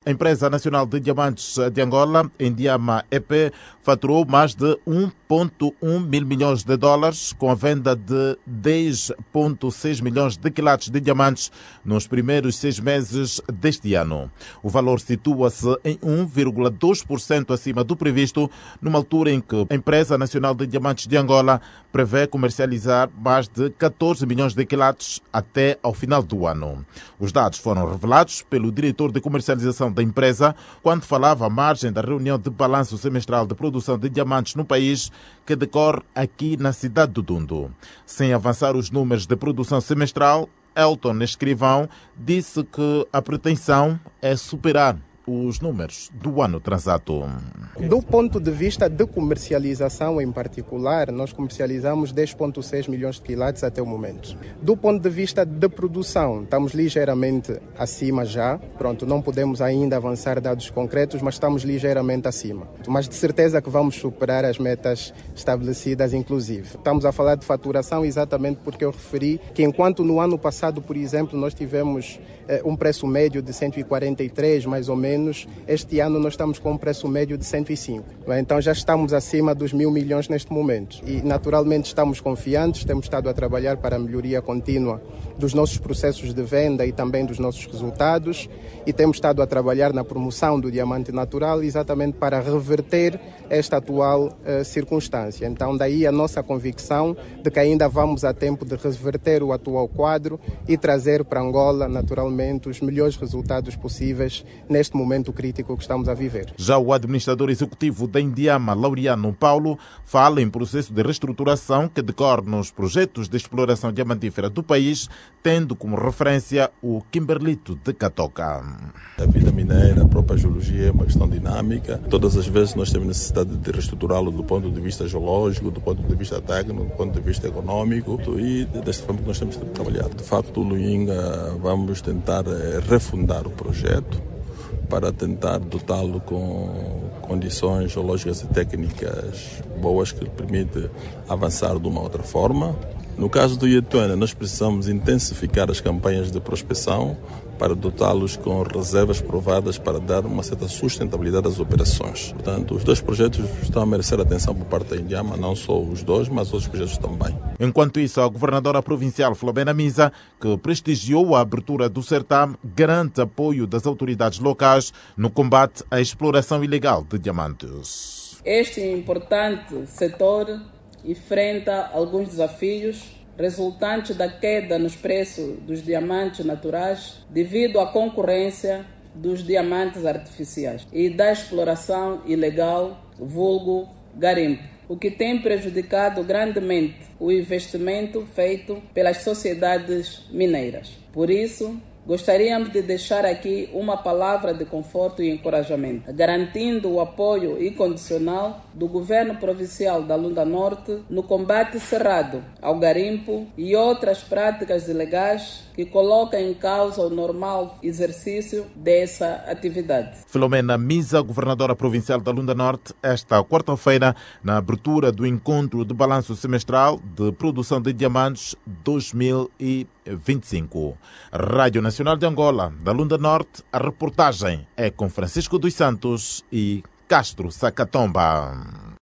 A Empresa Nacional de Diamantes de Angola, Indiama EP, faturou mais de 1,1 mil milhões de dólares com a venda de 10,6 milhões de quilates de diamantes nos primeiros 6 meses deste ano. O valor situa-se em 1,2% acima do previsto, numa altura em que a Empresa Nacional de Diamantes de Angola prevê comercializar mais de 14 milhões de quilates até ao final do ano. Os dados foram revelados pelo diretor de comercialização da empresa quando falava à margem da reunião de balanço semestral de produção de diamantes no país que decorre aqui na cidade do Dundo. Sem avançar os números de produção semestral, Elton Escrivão disse que a pretensão é superar os números do ano transato. Do ponto de vista de comercialização em particular, nós comercializamos 10,6 milhões de quilates até o momento. Do ponto de vista de produção, estamos ligeiramente acima já. Pronto, não podemos ainda avançar dados concretos, mas estamos ligeiramente acima. Mas de certeza que vamos superar as metas estabelecidas, inclusive. Estamos a falar de faturação exatamente porque eu referi que enquanto no ano passado, por exemplo, nós tivemos um preço médio de 143, mais ou menos, este ano nós estamos com um preço médio de 105. Então já estamos acima dos 1.000 milhões neste momento. E naturalmente estamos confiantes, temos estado a trabalhar para a melhoria contínua dos nossos processos de venda e também dos nossos resultados, e temos estado a trabalhar na promoção do diamante natural exatamente para reverter esta atual circunstância. Então daí a nossa convicção de que ainda vamos a tempo de reverter o atual quadro e trazer para Angola naturalmente os melhores resultados possíveis neste momento crítico que estamos a viver. Já o administrador executivo da Indiama, Laureano Paulo, fala em processo de reestruturação que decorre nos projetos de exploração diamantífera do país, tendo como referência o Kimberlito de Catoca. A vida mineira, a própria geologia é uma questão dinâmica. Todas as vezes nós temos necessidade de reestruturá-lo do ponto de vista geológico, do ponto de vista técnico, do ponto de vista econômico, e desta forma que nós temos trabalhado. De facto, o Luinga, vamos tentar refundar o projeto para tentar dotá-lo com condições geológicas e técnicas boas que lhe permitem avançar de uma outra forma. No caso do Ietuana, nós precisamos intensificar as campanhas de prospecção para dotá-los com reservas provadas para dar uma certa sustentabilidade às operações. Portanto, os dois projetos estão a merecer atenção por parte da Indiama, não só os dois, mas outros projetos também. Enquanto isso, a governadora provincial Filomena Misa, que prestigiou a abertura do certame, garante apoio das autoridades locais no combate à exploração ilegal de diamantes. Este importante setor enfrenta alguns desafios resultantes da queda nos preços dos diamantes naturais devido à concorrência dos diamantes artificiais e da exploração ilegal, vulgo garimpo, o que tem prejudicado grandemente o investimento feito pelas sociedades mineiras. Por isso, gostaríamos de deixar aqui uma palavra de conforto e encorajamento, garantindo o apoio incondicional do Governo Provincial da Lunda Norte no combate cerrado ao garimpo e outras práticas ilegais que colocam em causa o normal exercício dessa atividade. Filomena Misa, governadora provincial da Lunda Norte, esta quarta-feira, na abertura do encontro de balanço semestral de produção de diamantes 2025. Rádio Nacional de Angola, da Lunda Norte, a reportagem é com Francisco dos Santos e Castro Sacatomba.